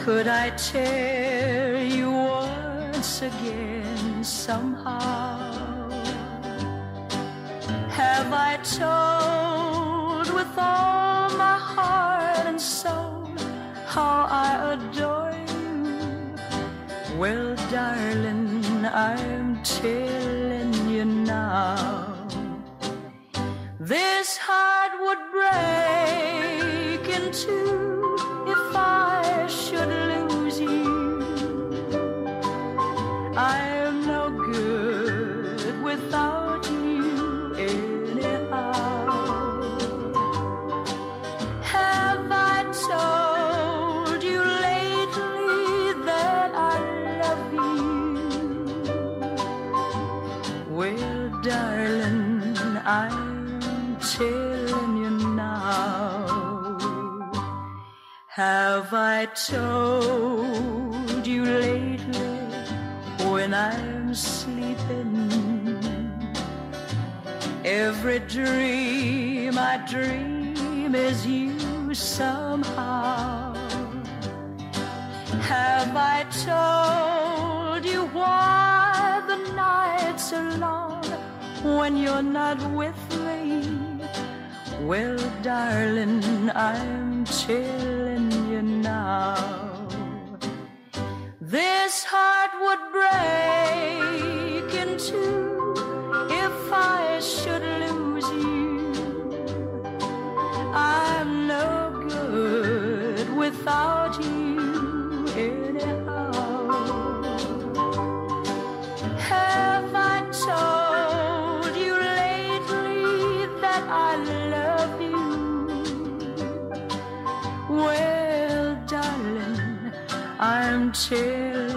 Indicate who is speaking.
Speaker 1: Could I tell you once again somehow? Have I told with all my heart and soul how I adore you? Well, darling, I'm telling you now, this heart would break in two if I should lose you. I'm no good without you anyhow. Have I told you lately that I love you? Well, darling, I'm telling you now. Have I told you lately when I'm sleeping? Every dream I dream is you somehow. Have I told you why the nights are long when you're not with me? Well, darling, I'm telling you now, this heart would break in two if I should lose you. I'm no good without you anyhow. Have I told you lately that I love you? Well, darling, I'm telling